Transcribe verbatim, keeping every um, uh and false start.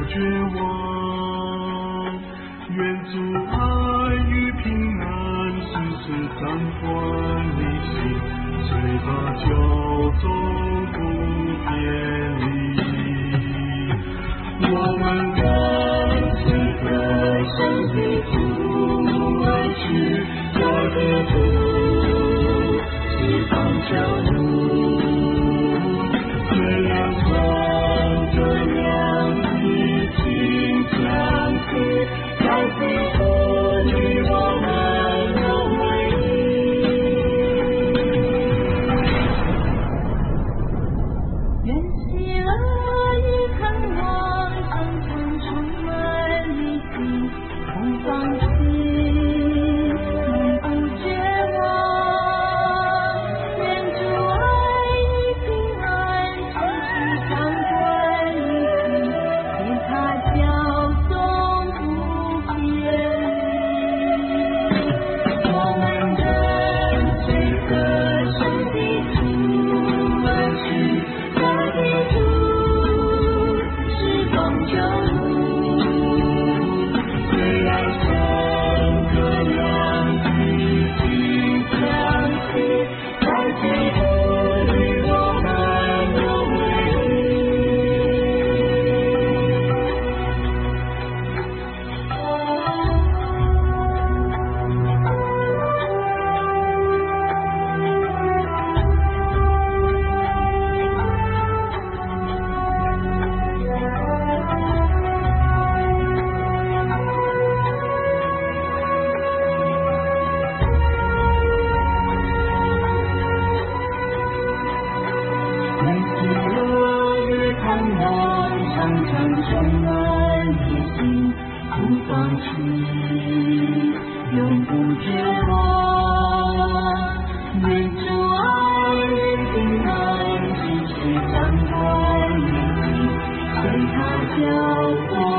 绝望。愿主爱与平安时时掌管你心，虽把骄纵不偏离。我们跟随歌声的主而去，我的主是方救主。虽然穿着两翼轻相思，在此处与我们有为意。愿喜乐与盼望常常充满你心，不放弃，永不绝望。愿主爱与平安时时掌管你心，给他骄纵不偏离。 我们跟随歌声的主而去，我的主是方救主。虽然山河两极尽相似，在基督里我们有为愿喜乐与盼望常常充满你心，不放弃，永不绝望。愿主爱与平安时时掌管你心，随他交托